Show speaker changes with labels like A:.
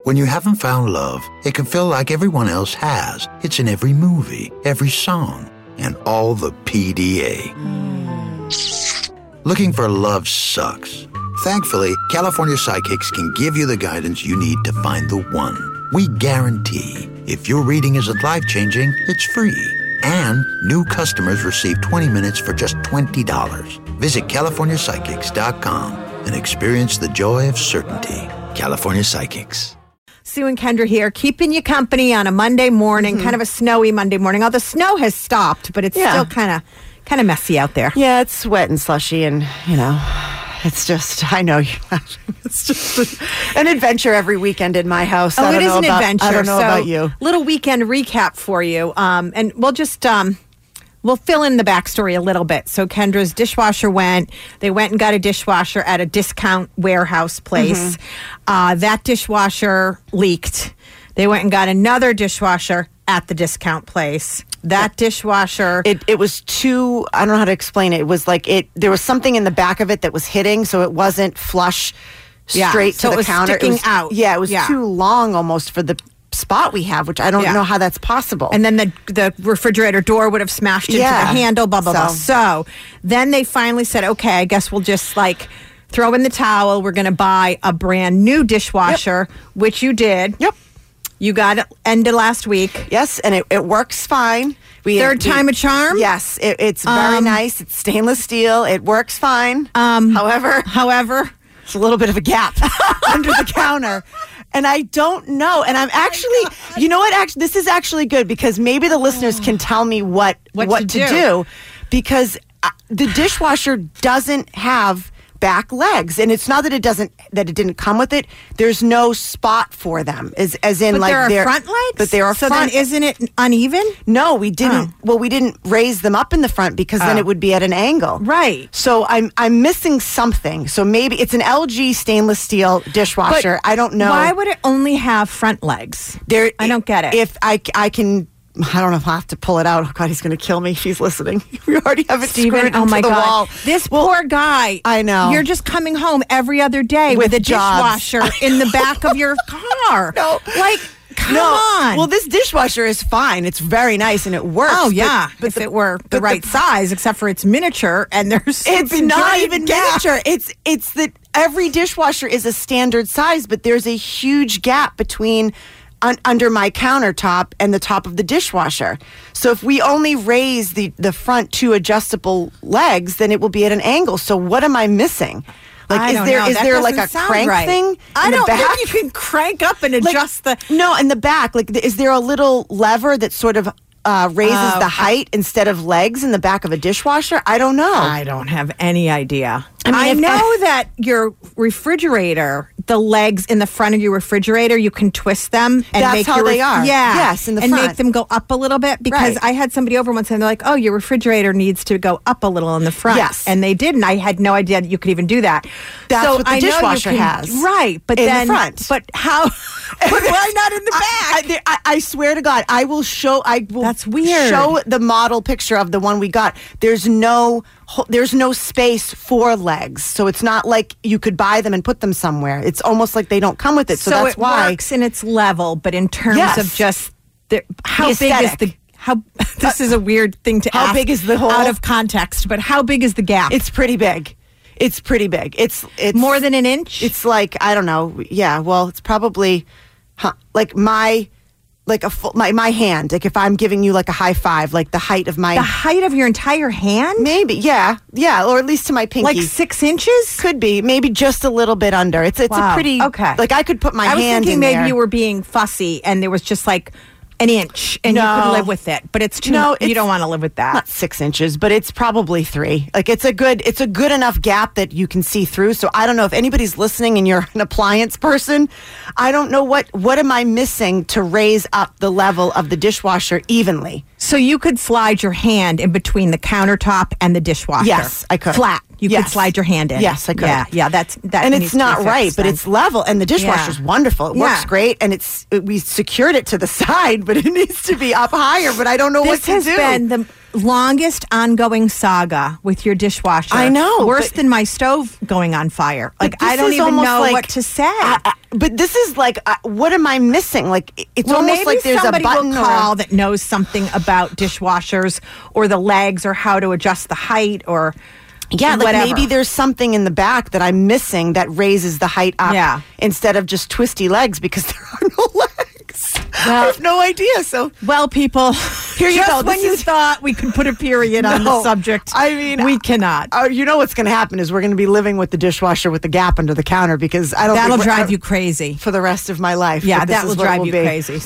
A: When you haven't found love, it can feel like everyone else has. It's in every movie, every song, and all the PDA. Looking for love sucks. Thankfully, California Psychics can give you the guidance you need to find the one. We guarantee if your reading isn't life-changing, it's free. And new customers receive 20 minutes for just $20. Visit CaliforniaPsychics.com and experience the joy of certainty. California Psychics.
B: Sue and Kendra here, keeping you company on a Monday morning, kind of a snowy Monday morning. Although snow has stopped, but it's still kind of messy out there.
C: Yeah, it's wet and slushy, and it's just, I know you're laughing. It's just an adventure every weekend in my house.
B: It is an adventure.
C: I don't know about you.
B: Little weekend recap for you. And we'll just, we'll fill in the backstory a little bit. So Kendra's dishwasher they went and got a dishwasher at a discount warehouse place. That dishwasher leaked. They went and got another dishwasher at the discount place. That dishwasher...
C: It was too... I don't know how to explain it. It was like there was something in the back of it that was hitting, so it wasn't flush straight to the counter.
B: Sticking
C: it was
B: out.
C: Yeah, it was too long almost for the spot we have, which I don't know how that's possible.
B: And then the refrigerator door would have smashed into the handle, blah, blah, blah. So then they finally said, okay, I guess we'll just throw in the towel. We're going to buy a brand new dishwasher, which you did.
C: Yep.
B: You got it ended last week.
C: Yes, and it works fine.
B: Third time a charm?
C: Yes, it's very nice. It's stainless steel. It works fine. However, there's a little bit of a gap under the counter. And I don't know. And I'm actually, you know what? Actually, this is actually good because maybe the listeners can tell me what to do. Because the dishwasher doesn't have back legs, and it's not that it didn't come with it. There's no spot for them, as in
B: but
C: like
B: there are front legs.
C: But there are
B: so
C: front.
B: Then isn't it uneven?
C: No, we didn't. Well, we didn't raise them up in the front because then it would be at an angle.
B: Right.
C: So I'm missing something. So maybe it's an LG stainless steel dishwasher.
B: But
C: I don't know.
B: Why would it only have front legs? I don't get it.
C: If I can. I don't know if I'll have to pull it out. Oh, God, he's going to kill me if he's listening. We already have it screwed into the wall.
B: This poor guy.
C: I know.
B: You're just coming home every other day with a dishwasher in the back of your car.
C: No.
B: Come on.
C: Well, this dishwasher is fine. It's very nice and it works.
B: Oh, yeah. But if it were the right size, except for it's miniature and there's...
C: It's not even miniature. It's that every dishwasher is a standard size, but there's a huge gap between... under my countertop and the top of the dishwasher. So if we only raise the front two adjustable legs, then it will be at an angle. So what am I missing? Is there like a crank thing?
B: I don't
C: think
B: you can crank up and adjust
C: No, in the back. Is there a little lever that sort of raises the height instead of legs in the back of a dishwasher? I don't know.
B: I don't have any idea. I know that your refrigerator, the legs in the front of your refrigerator, you can twist them. And
C: That's how they are.
B: Yeah.
C: Yes, in the
B: front.
C: front.
B: And make them go up a little bit. Because I had somebody over once and they're like, oh, your refrigerator needs to go up a little in the front.
C: Yes.
B: And they did. And I had no idea that you could even do that.
C: That's what the dishwasher has.
B: Right. But
C: in
B: the
C: front.
B: But how? But why not in the back?
C: I swear to God, I will show.
B: That's weird.
C: Show the model picture of the one we got. There's no space for legs, so it's not like you could buy them and put them somewhere. It's almost like they don't come with it. So that's why
B: it works in its level, but in terms of just how big is the this is a weird thing to ask.
C: How big is the hole?
B: Out of context, but how big is the gap?
C: It's pretty big. It's pretty big. It's
B: more than an inch.
C: It's like, I don't know. Yeah, well, it's probably like my hand. Like if I'm giving you like a high five, like the height of
B: the height of your entire hand.
C: Maybe, yeah, or at least to my pinky.
B: Like 6 inches?
C: Could be, maybe just a little bit under. It's a pretty
B: okay.
C: Like I could put my hand in there.
B: I was thinking maybe you were being fussy and there was just like an inch and you could live with it, but it's too. No, you don't want to live with that.
C: Not 6 inches, but it's probably 3. Like it's a good enough gap that you can see through. So I don't know if anybody's listening and you're an appliance person. I don't know what am I missing to raise up the level of the dishwasher evenly.
B: So you could slide your hand in between the countertop and the dishwasher.
C: Yes, I could.
B: Flat. You could slide your hand in.
C: Yes, I could.
B: Yeah, that.
C: And it's not right, but it's level, and the dishwasher's wonderful. It works great, and we secured it to the side, but it needs to be up higher. But I don't know what to do.
B: This has been longest ongoing saga with your dishwasher.
C: I know.
B: Worse than my stove going on fire. Like,
C: this
B: I don't
C: is
B: even
C: almost
B: know
C: like-
B: what to say.
C: But this is like, what am I missing? Like, it's
B: Well,
C: almost
B: maybe
C: like there's a
B: somebody
C: button
B: will
C: or
B: call that knows something about dishwashers or the legs or how to adjust the height or
C: like
B: whatever.
C: maybe there's something in the back that I'm missing that raises the height up instead of just twisty legs because there are no legs.
B: Well,
C: I have no idea. So,
B: well, people,
C: here you go.
B: When you thought we could put a period on the subject,
C: I mean,
B: we cannot.
C: You know what's going to happen is we're going to be living with the dishwasher with the gap under the counter because I don't.
B: That'll drive you crazy
C: for the rest of my life.
B: Yeah,
C: but this
B: that will
C: is what it
B: drive you
C: be.
B: crazy.